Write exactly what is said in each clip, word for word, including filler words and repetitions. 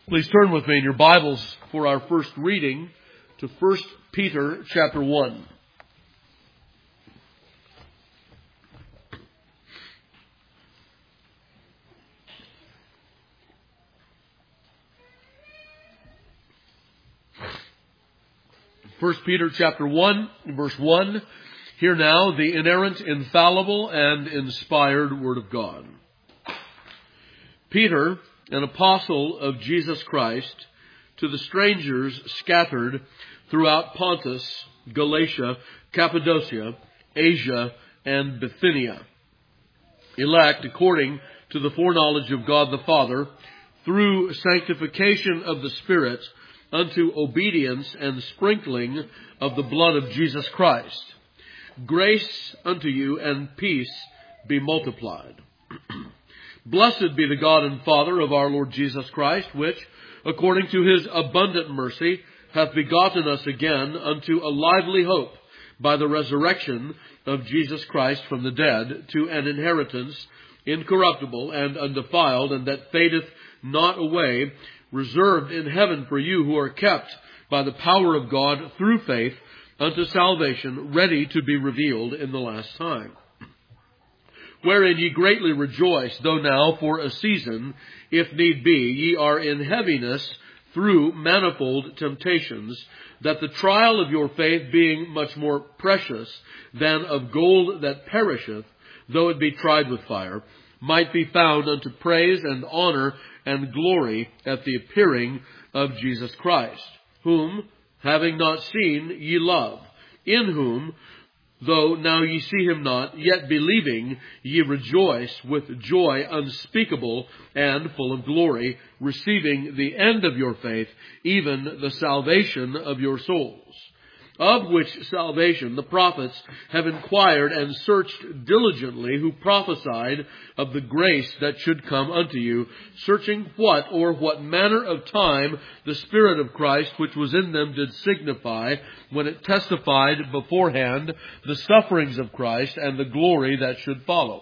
Please turn with me in your Bibles for our first reading to First Peter chapter one. First Peter chapter one, verse one. Hear now the inerrant, infallible, and inspired Word of God. Peter, an apostle of Jesus Christ, to the strangers scattered throughout Pontus, Galatia, Cappadocia, Asia, and Bithynia, elect according to the foreknowledge of God the Father, through sanctification of the Spirit, unto obedience and sprinkling of the blood of Jesus Christ. Grace unto you and peace be multiplied. Blessed be the God and Father of our Lord Jesus Christ, which, according to his abundant mercy, hath begotten us again unto a lively hope by the resurrection of Jesus Christ from the dead, to an inheritance incorruptible and undefiled, and that fadeth not away, reserved in heaven for you who are kept by the power of God through faith unto salvation, ready to be revealed in the last time. Wherein ye greatly rejoice, though now for a season, if need be, ye are in heaviness through manifold temptations, that the trial of your faith, being much more precious than of gold that perisheth, though it be tried with fire, might be found unto praise and honor and glory at the appearing of Jesus Christ, whom, having not seen, ye love, in whom, though now ye see him not, yet believing, ye rejoice with joy unspeakable and full of glory, receiving the end of your faith, even the salvation of your souls. Of which salvation the prophets have inquired and searched diligently, who prophesied of the grace that should come unto you, searching what or what manner of time the Spirit of Christ which was in them did signify, when it testified beforehand the sufferings of Christ and the glory that should follow.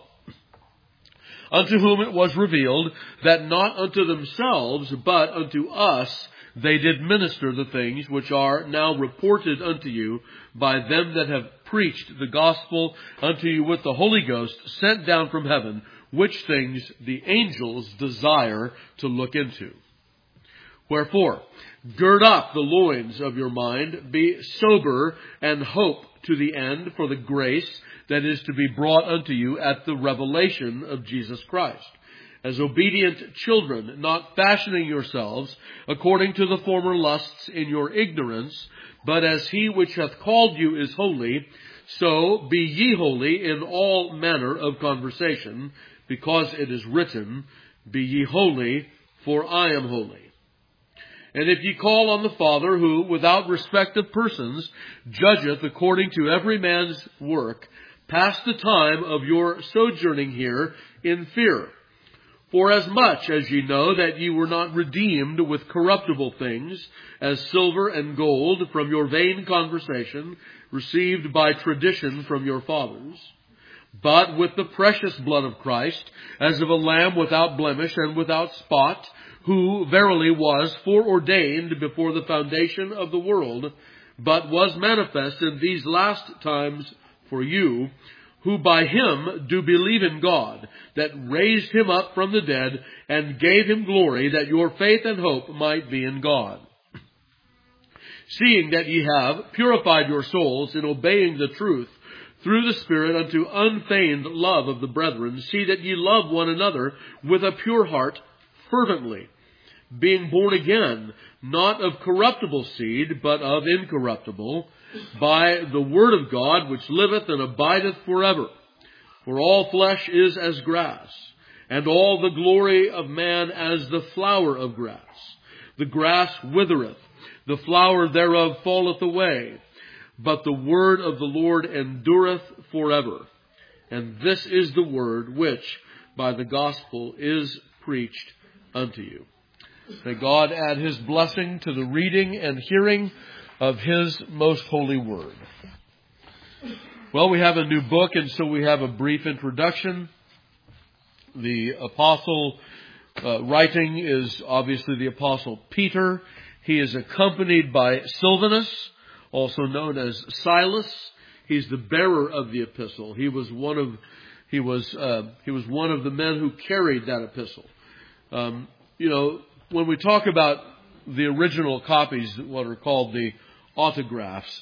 Unto whom it was revealed that not unto themselves, but unto us, they did minister the things which are now reported unto you by them that have preached the gospel unto you with the Holy Ghost sent down from heaven, which things the angels desire to look into. Wherefore, gird up the loins of your mind, be sober, and hope to the end for the grace that is to be brought unto you at the revelation of Jesus Christ. As obedient children, not fashioning yourselves according to the former lusts in your ignorance, but as he which hath called you is holy, so be ye holy in all manner of conversation, because it is written, Be ye holy, for I am holy. And if ye call on the Father, who, without respect of persons, judgeth according to every man's work, pass the time of your sojourning here in fear. For as much as ye know that ye were not redeemed with corruptible things, as silver and gold, from your vain conversation, received by tradition from your fathers, but with the precious blood of Christ, as of a lamb without blemish and without spot, who verily was foreordained before the foundation of the world, but was manifest in these last times for you, who by him do believe in God, that raised him up from the dead, and gave him glory, that your faith and hope might be in God. Seeing that ye have purified your souls in obeying the truth, through the Spirit unto unfeigned love of the brethren, see that ye love one another with a pure heart fervently, being born again, not of corruptible seed, but of incorruptible, by the word of God, which liveth and abideth forever. For all flesh is as grass, and all the glory of man as the flower of grass. The grass withereth, the flower thereof falleth away, but the word of the Lord endureth forever. And this is the word which by the gospel is preached unto you. May God add his blessing to the reading and hearing of his most holy word. Well, we have a new book, and so we have a brief introduction. The apostle uh, writing is obviously the Apostle Peter. He is accompanied by Silvanus, also known as Silas. He's the bearer of the epistle. He was one of he was uh, he was one of the men who carried that epistle. Um, you know, when we talk about the original copies, what are called the autographs,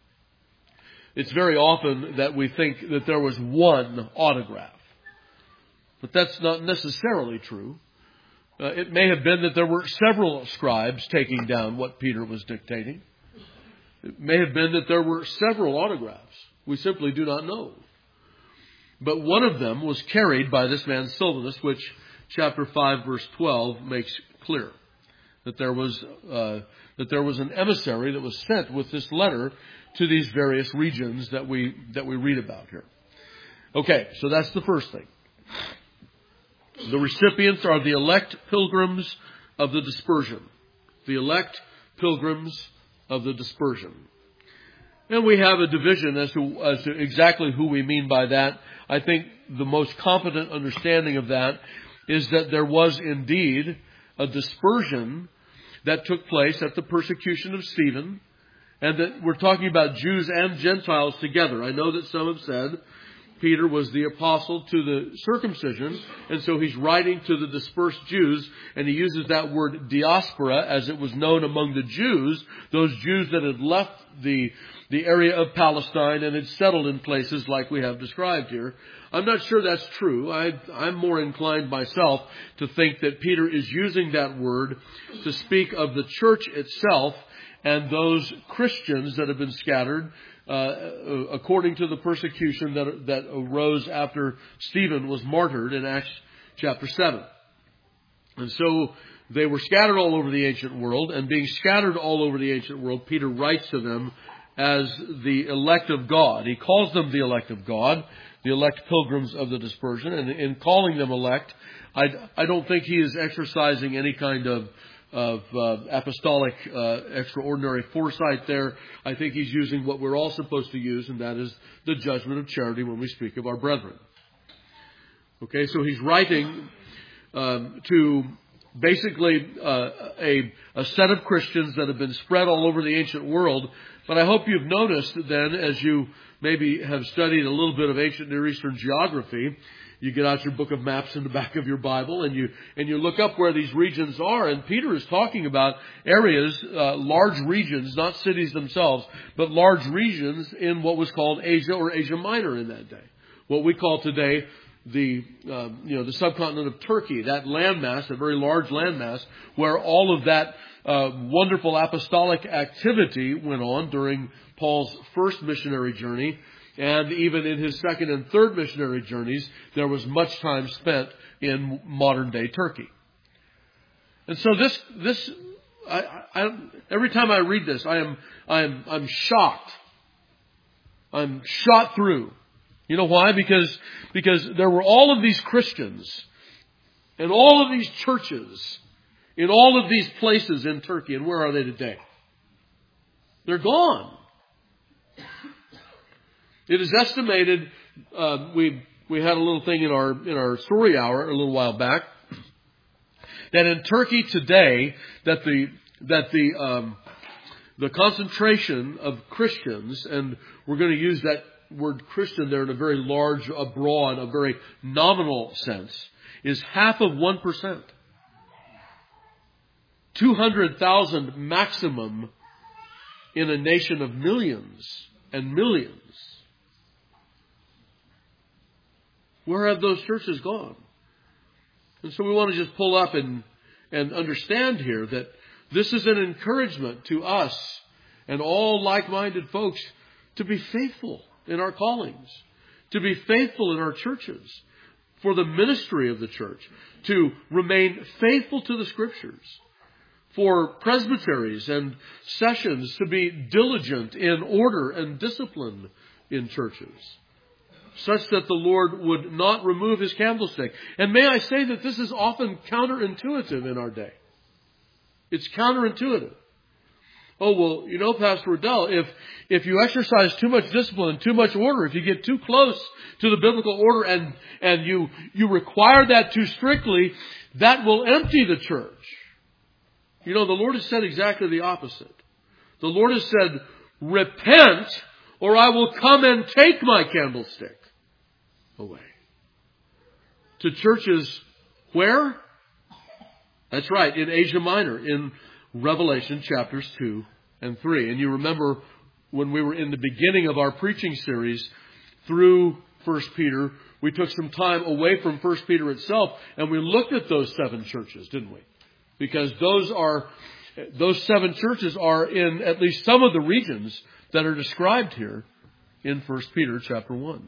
it's very often that we think that there was one autograph. But that's not necessarily true. Uh, it may have been that there were several scribes taking down what Peter was dictating. It may have been that there were several autographs. We simply do not know. But one of them was carried by this man Silvanus, which chapter five verse twelve makes clear. That there was uh, that there was an emissary that was sent with this letter to these various regions that we that we read about here. Okay, so that's the first thing. The recipients are the elect pilgrims of the dispersion. The elect pilgrims of the dispersion. And we have a division as to, as to exactly who we mean by that. I think the most competent understanding of that is that there was indeed a dispersion that took place at the persecution of Stephen, and that we're talking about Jews and Gentiles together. I know that some have said Peter was the apostle to the circumcision, and so he's writing to the dispersed Jews, and he uses that word diaspora as it was known among the Jews, those Jews that had left the the area of Palestine and had settled in places like we have described here. I'm not sure that's true. I, I'm more inclined myself to think that Peter is using that word to speak of the church itself and those Christians that have been scattered uh, according to the persecution that, that arose after Stephen was martyred in Acts chapter seven. And so they were scattered all over the ancient world, and being scattered all over the ancient world, Peter writes to them as the elect of God. He calls them the elect of God, the elect pilgrims of the dispersion. And in calling them elect, I, I don't think he is exercising any kind of, of uh, apostolic uh, extraordinary foresight there. I think he's using what we're all supposed to use, and that is the judgment of charity when we speak of our brethren. Okay, so he's writing um, to basically uh, a, a set of Christians that have been spread all over the ancient world. But I hope you've noticed then, as you maybe have studied a little bit of ancient Near Eastern geography, you get out your book of maps in the back of your Bible and you and you look up where these regions are. And Peter is talking about areas, uh, large regions, not cities themselves, but large regions in what was called Asia or Asia Minor in that day. What we call today the uh, you know the subcontinent of Turkey, that landmass, a very large landmass, where all of that uh, wonderful apostolic activity went on during Paul's first missionary journey, and even in his second and third missionary journeys, there was much time spent in modern day Turkey. And so this this I, I, every time I read this, I am I am I'm shocked. I'm shot through. You know why? Because, because there were all of these Christians and all of these churches in all of these places in Turkey. And where are they today? They're gone. It is estimated, uh, we we had a little thing in our in our story hour a little while back, that in Turkey today, that the that the um, the concentration of Christians, and we're going to use that word Christian there in a very large, a broad, a very nominal sense, is half of one percent. two hundred thousand maximum in a nation of millions and millions. Where have those churches gone? And so we want to just pull up and, and understand here that this is an encouragement to us and all like-minded folks to be faithful in our callings, to be faithful in our churches, for the ministry of the church, to remain faithful to the Scriptures, for presbyteries and sessions to be diligent in order and discipline in churches, such that the Lord would not remove His candlestick. And may I say that this is often counterintuitive in our day. It's counterintuitive. oh, well, you know, Pastor Riddell, if, if you exercise too much discipline and too much order, if you get too close to the biblical order and, and you, you require that too strictly, that will empty the church. You know, the Lord has said exactly the opposite. The Lord has said, repent, or I will come and take my candlestick away. To churches where? That's right, in Asia Minor, in Revelation chapters two and three. And you remember when we were in the beginning of our preaching series through First Peter, we took some time away from First Peter itself and we looked at those seven churches, didn't we? Because those are, those seven churches are in at least some of the regions that are described here in First Peter chapter one.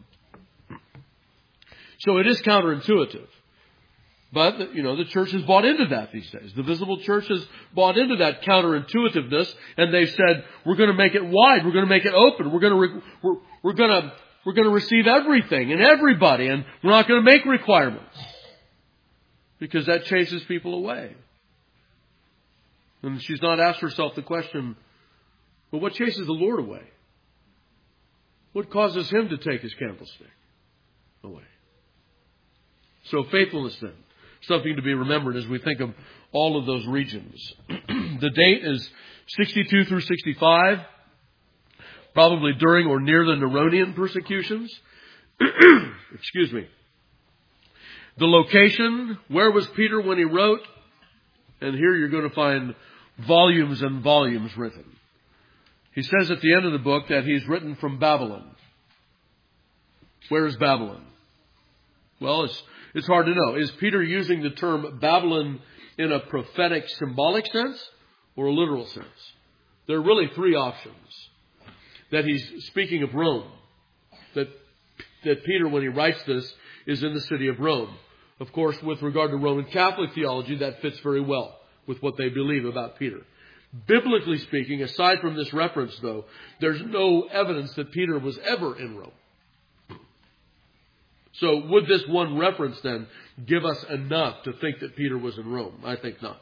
So it is counterintuitive. But, you know, the church has bought into that these days. The visible church has bought into that counterintuitiveness, and they've said, we're going to make it wide, we're going to make it open, we're going to, re- we're, we're going to, we're going to receive everything and everybody, and we're not going to make requirements. Because that chases people away. And she's not asked herself the question, well, what chases the Lord away? What causes Him to take His candlestick away? So faithfulness then, something to be remembered as we think of all of those regions. The date is sixty-two through sixty-five, probably during or near the Neronian persecutions. Excuse me. The location, where was Peter when he wrote? And here you're going to find volumes and volumes written. He says at the end of the book that he's written from Babylon. Where is Babylon? Well, it's it's hard to know. Is Peter using the term Babylon in a prophetic, symbolic sense or a literal sense? There are really three options. That he's speaking of Rome. That, that Peter, when he writes this, is in the city of Rome. Of course, with regard to Roman Catholic theology, that fits very well with what they believe about Peter. Biblically speaking, aside from this reference, though, there's no evidence that Peter was ever in Rome. So would this one reference then give us enough to think that Peter was in Rome? I think not.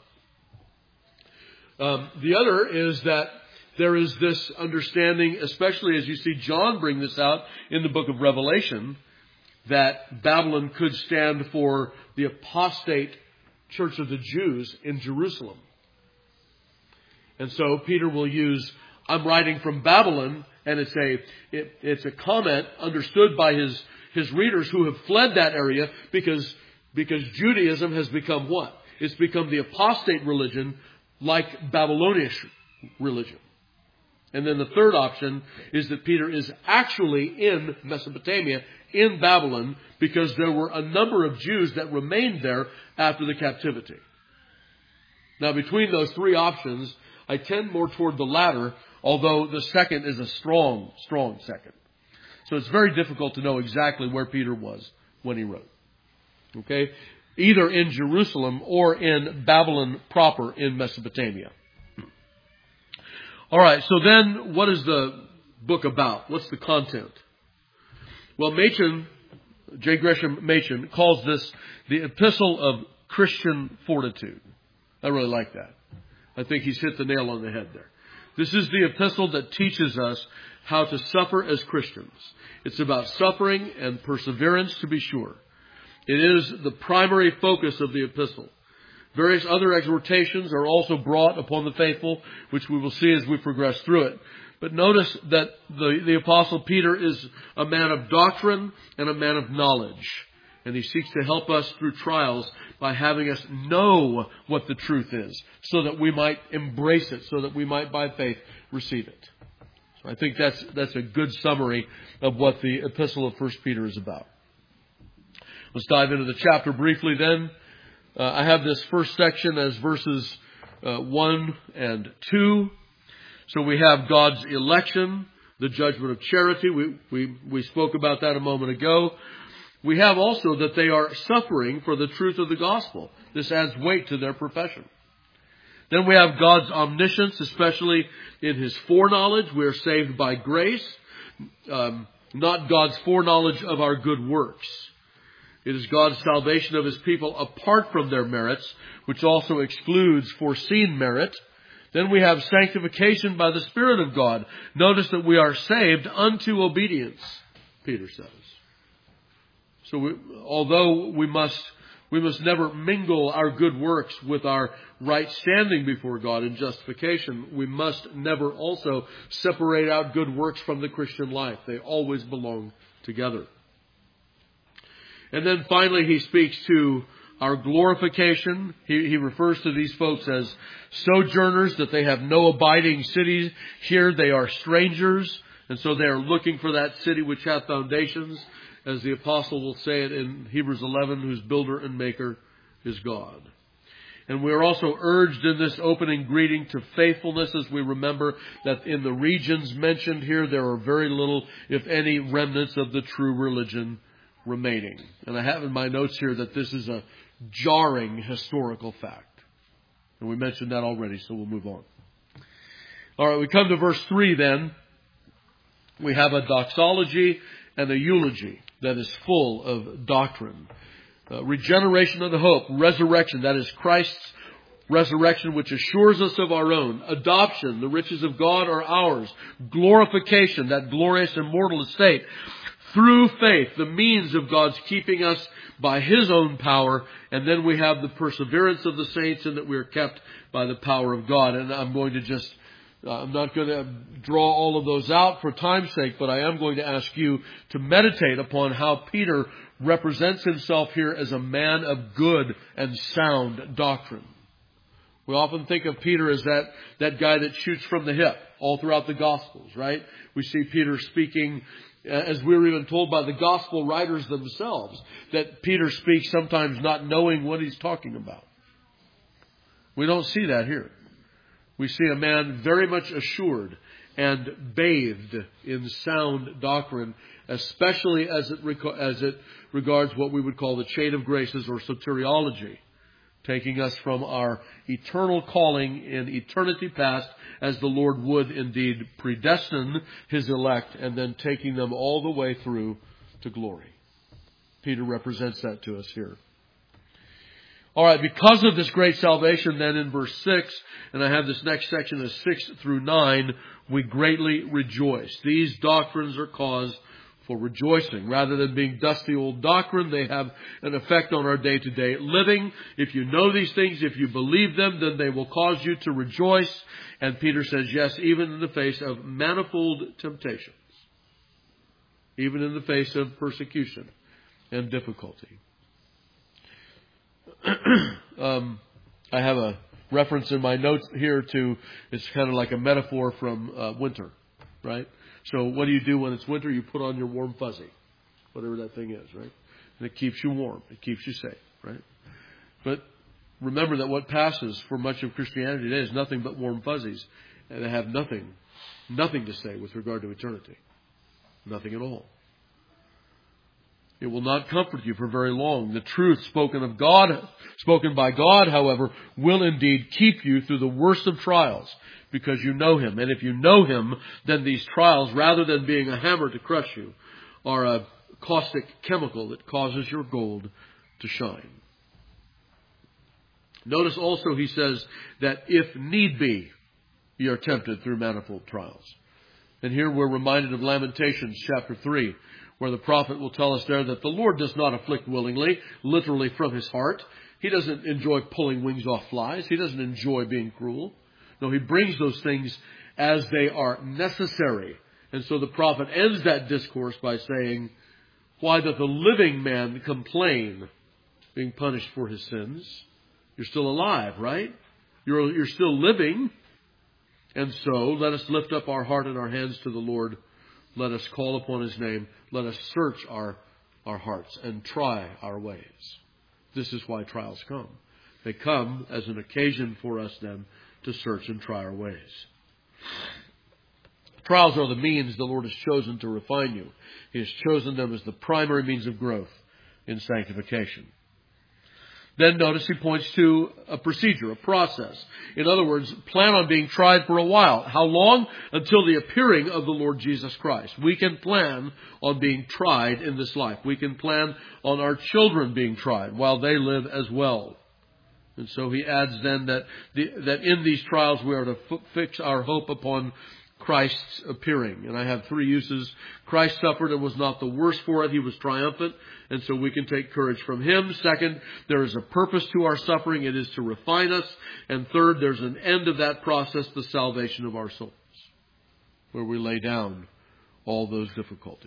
Um, the other is that there is this understanding, especially as you see John bring this out in the book of Revelation, that Babylon could stand for the apostate church of the Jews in Jerusalem. And so Peter will use, I'm writing from Babylon, and it's a it, it's a comment understood by his his readers who have fled that area because because Judaism has become what? It's become the apostate religion like Babylonian religion. And then the third option is that Peter is actually in Mesopotamia, in Babylon, because there were a number of Jews that remained there after the captivity. Now, between those three options, I tend more toward the latter, although the second is a strong, strong second. So it's very difficult to know exactly where Peter was when he wrote. Okay? Either in Jerusalem or in Babylon proper in Mesopotamia. All right, so then what is the book about? What's the content? Well, Machen, J. Gresham Machen, calls this the Epistle of Christian Fortitude. I really like that. I think he's hit the nail on the head there. This is the epistle that teaches us how to suffer as Christians. It's about suffering and perseverance, to be sure. It is the primary focus of the epistle. Various other exhortations are also brought upon the faithful, which we will see as we progress through it. But notice that the, the Apostle Peter is a man of doctrine and a man of knowledge. And he seeks to help us through trials by having us know what the truth is, so that we might embrace it, so that we might by faith receive it. So I think that's that's a good summary of what the Epistle of First Peter is about. Let's dive into the chapter briefly then. Uh, I have this first section as verses uh, one and two. So we have God's election, the judgment of charity. We, we, we spoke about that a moment ago. We have also that they are suffering for the truth of the gospel. This adds weight to their profession. Then we have God's omniscience, especially in His foreknowledge. We are saved by grace, um, not God's foreknowledge of our good works. It is God's salvation of His people apart from their merits, which also excludes foreseen merit. Then we have sanctification by the Spirit of God. Notice that we are saved unto obedience, Peter says. So we, although we must we must never mingle our good works with our right standing before God in justification, we must never also separate out good works from the Christian life. They always belong together. And then finally he speaks to our glorification. He, he refers to these folks as sojourners, that they have no abiding city here. They are strangers, and so they are looking for that city which hath foundations, as the apostle will say it in Hebrews eleven, whose builder and maker is God. And we are also urged in this opening greeting to faithfulness, as we remember that in the regions mentioned here, there are very little, if any, remnants of the true religion remaining. And I have in my notes here that this is a jarring historical fact. And we mentioned that already, so we'll move on. All right, we come to verse three then. We have a doxology and a eulogy that is full of doctrine. Uh, regeneration of the hope, resurrection, that is Christ's resurrection which assures us of our own. Adoption, the riches of God are ours. Glorification, that glorious immortal estate. Through faith, the means of God's keeping us by His own power. And then we have the perseverance of the saints, and that we are kept by the power of God. And I'm going to just, uh, I'm not going to draw all of those out for time's sake, but I am going to ask you to meditate upon how Peter represents himself here as a man of good and sound doctrine. We often think of Peter as that, that guy that shoots from the hip all throughout the Gospels, right? We see Peter speaking, as we were even told by the Gospel writers themselves, that Peter speaks sometimes not knowing what he's talking about. We don't see that here. We see a man very much assured and bathed in sound doctrine, especially as it, rec- as it regards what we would call the chain of graces or soteriology, taking us from our eternal calling in eternity past, as the Lord would indeed predestine His elect, and then taking them all the way through to glory. Peter represents that to us here. All right, because of this great salvation, then in verse six, and I have this next section as six through nine, we greatly rejoice. These doctrines are cause for rejoicing. Rather than being dusty old doctrine, they have an effect on our day-to-day living. If you know these things, if you believe them, then they will cause you to rejoice. And Peter says, yes, even in the face of manifold temptations, even in the face of persecution and difficulty. um, I have a reference in my notes here to, it's kind of like a metaphor from uh, winter, right? So what do you do when it's winter? You put on your warm fuzzy, whatever that thing is, right? And it keeps you warm. It keeps you safe, right? But remember that what passes for much of Christianity today is nothing but warm fuzzies. And they have nothing, nothing to say with regard to eternity. Nothing at all. It will not comfort you for very long. The truth spoken of God, spoken by God, however, will indeed keep you through the worst of trials, because you know Him. And if you know Him, then these trials, rather than being a hammer to crush you, are a caustic chemical that causes your gold to shine. Notice also he says that if need be, ye are tempted through manifold trials. And here we're reminded of Lamentations chapter three, where the prophet will tell us there that the Lord does not afflict willingly, literally from His heart. He doesn't enjoy pulling wings off flies. He doesn't enjoy being cruel. No, He brings those things as they are necessary. And so the prophet ends that discourse by saying, why doth the living man complain, being punished for his sins? You're still alive, right? You're, you're still living. And so let us lift up our heart and our hands to the Lord. Let us call upon His name. Let us search our, our hearts and try our ways. This is why trials come. They come as an occasion for us then to search and try our ways. Trials are the means the Lord has chosen to refine you. He has chosen them as the primary means of growth in sanctification. Then notice he points to a procedure, a process. In other words, plan on being tried for a while. How long? Until the appearing of the Lord Jesus Christ. We can plan on being tried in this life. We can plan on our children being tried while they live as well. And so he adds then that the, that in these trials we are to f- fix our hope upon Christ's appearing. And I have three uses. Christ suffered and was not the worse for it. He was triumphant. And so we can take courage from him. Second, there is a purpose to our suffering. It is to refine us. And third, there's an end of that process, the salvation of our souls, where we lay down all those difficulties.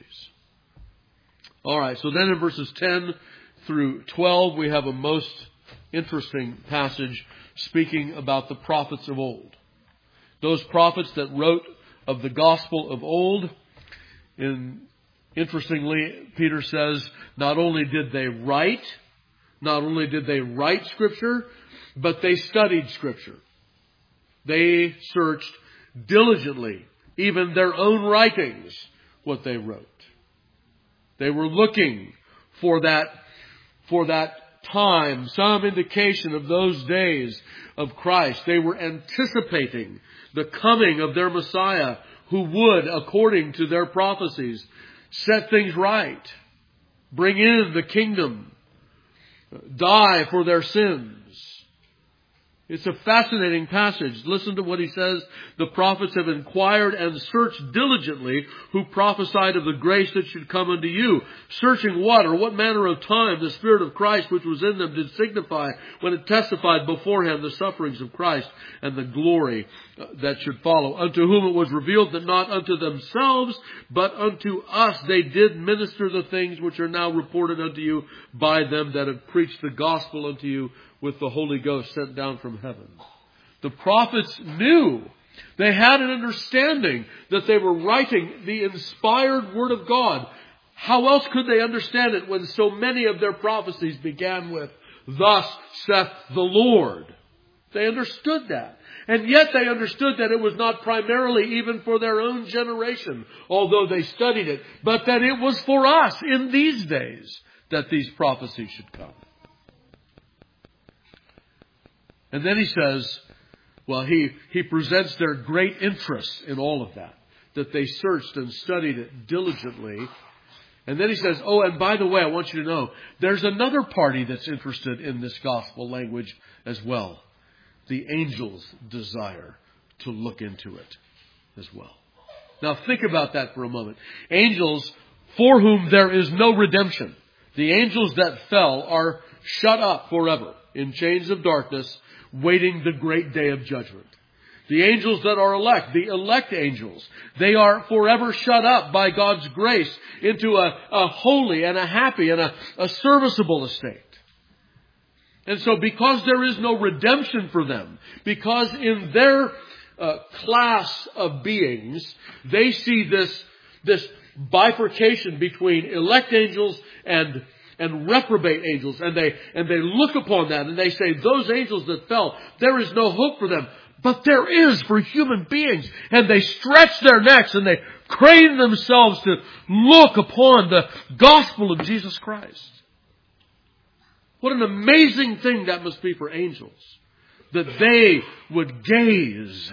All right, so then in verses ten through twelve, we have a most interesting passage speaking about the prophets of old. Those prophets that wrote of the gospel of old. And interestingly, Peter says, not only did they write, not only did they write Scripture, but they studied Scripture. They searched diligently, even their own writings, what they wrote. They were looking for that, for that time, some indication of those days of Christ. They were anticipating the coming of their Messiah, who would, according to their prophecies, set things right, bring in the kingdom, die for their sins. It's a fascinating passage. Listen to what he says. The prophets have inquired and searched diligently who prophesied of the grace that should come unto you. Searching what or what manner of time the Spirit of Christ which was in them did signify when it testified beforehand the sufferings of Christ and the glory that should follow. Unto whom it was revealed that not unto themselves but unto us they did minister the things which are now reported unto you by them that have preached the gospel unto you with the Holy Ghost sent down from heaven. The prophets knew. They had an understanding that they were writing the inspired Word of God. How else could they understand it when so many of their prophecies began with, "Thus saith the Lord"? They understood that. And yet they understood that it was not primarily even for their own generation, although they studied it, but that it was for us in these days that these prophecies should come. And then he says, well, he, he presents their great interest in all of that, that they searched and studied it diligently. And then he says, oh, and by the way, I want you to know, there's another party that's interested in this gospel language as well. The angels desire to look into it as well. Now think about that for a moment. Angels for whom there is no redemption. The angels that fell are shut up forever in chains of darkness, waiting the great day of judgment. The angels that are elect, the elect angels, they are forever shut up by God's grace into a, a holy and a happy and a, a serviceable estate. And so because there is no redemption for them, because in their uh, class of beings, they see this, this bifurcation between elect angels and and reprobate angels, and they and they look upon that and they say, those angels that fell, there is no hope for them. But there is for human beings. And they stretch their necks and they crane themselves to look upon the gospel of Jesus Christ. What an amazing thing that must be for angels, that they would gaze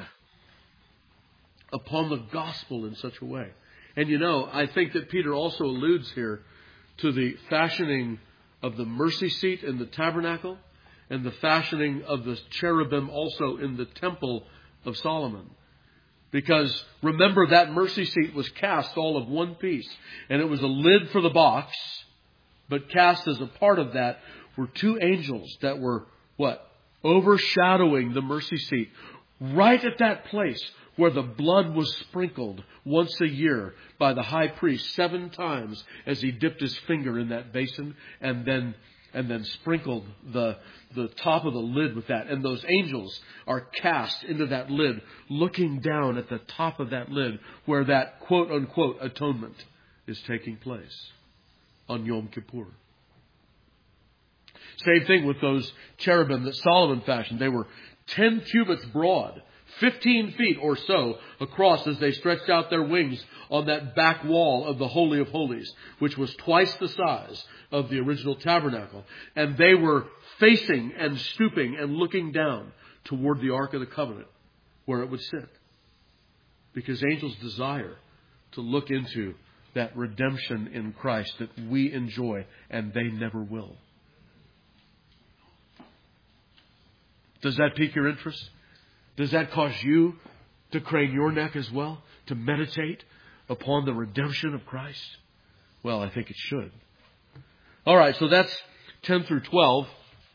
upon the gospel in such a way. And you know, I think that Peter also alludes here to the fashioning of the mercy seat in the tabernacle and the fashioning of the cherubim also in the temple of Solomon. Because remember, that mercy seat was cast all of one piece, and it was a lid for the box, but cast as a part of that were two angels that were, what? Overshadowing the mercy seat right at that place where the blood was sprinkled once a year by the high priest seven times as he dipped his finger in that basin and then and then sprinkled the the top of the lid with that. And those angels are cast into that lid, looking down at the top of that lid where that quote unquote atonement is taking place on Yom Kippur. Same thing with those cherubim that Solomon fashioned. They were ten cubits broad, fifteen feet or so across as they stretched out their wings on that back wall of the Holy of Holies, which was twice the size of the original tabernacle. And they were facing and stooping and looking down toward the Ark of the Covenant where it would sit. Because angels desire to look into that redemption in Christ that we enjoy and they never will. Does that pique your interest? Does that cause you to crane your neck as well? To meditate upon the redemption of Christ? Well, I think it should. All right, so that's ten through twelve.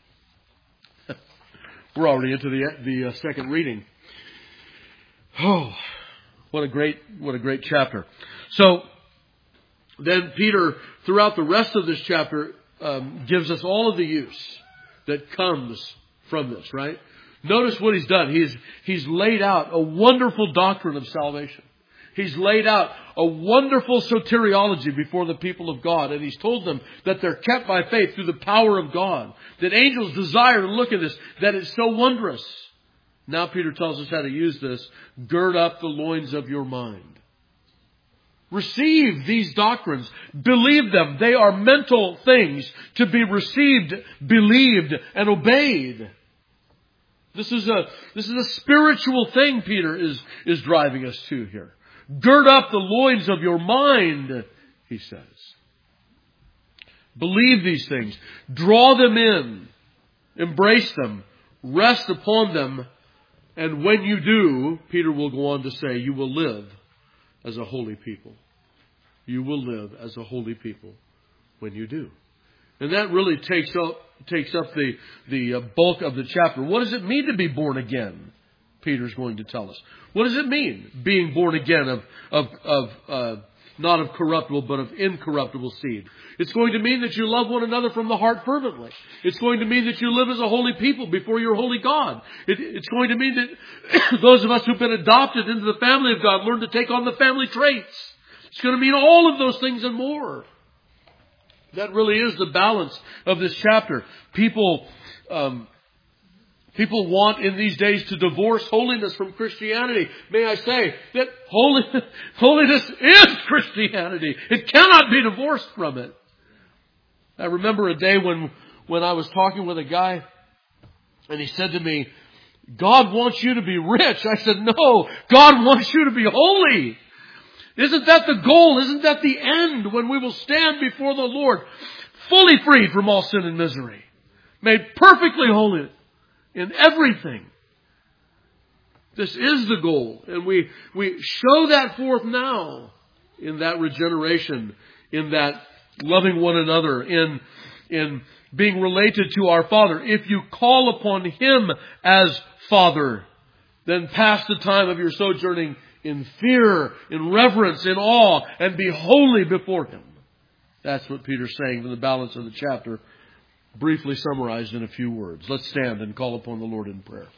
We're already into the the uh, second reading. Oh, what a great what a great chapter. So then Peter, throughout the rest of this chapter, um, gives us all of the use that comes from this, right? Notice what he's done. He's he's laid out a wonderful doctrine of salvation. He's laid out a wonderful soteriology before the people of God. And he's told them that they're kept by faith through the power of God. That angels desire to look at this. That it's so wondrous. Now Peter tells us how to use this. Gird up the loins of your mind. Receive these doctrines. Believe them. They are mental things to be received, believed, and obeyed. This is a, this is a spiritual thing Peter is, is driving us to here. Gird up the loins of your mind, he says. Believe these things. Draw them in. Embrace them. Rest upon them. And when you do, Peter will go on to say, you will live as a holy people. You will live as a holy people when you do. And that really takes up, takes up the, the bulk of the chapter. What does it mean to be born again? Peter's going to tell us. What does it mean, being born again of, of, of uh, not of corruptible, but of incorruptible seed? It's going to mean that you love one another from the heart fervently. It's going to mean that you live as a holy people before your holy God. It, it's going to mean that those of us who've been adopted into the family of God learn to take on the family traits. It's going to mean all of those things and more. That really is the balance of this chapter. People... Um, People want in these days to divorce holiness from Christianity. May I say that holy, holiness is Christianity. It cannot be divorced from it. I remember a day when, when I was talking with a guy and he said to me, God wants you to be rich. I said, no, God wants you to be holy. Isn't that the goal? Isn't that the end when we will stand before the Lord fully freed from all sin and misery, made perfectly holy in everything? This is the goal. And we, we show that forth now in that regeneration, in that loving one another, in, in being related to our Father. If you call upon Him as Father, then pass the time of your sojourning in fear, in reverence, in awe, and be holy before Him. That's what Peter's saying in the balance of the chapter, briefly summarized in a few words. Let's stand and call upon the Lord in prayer.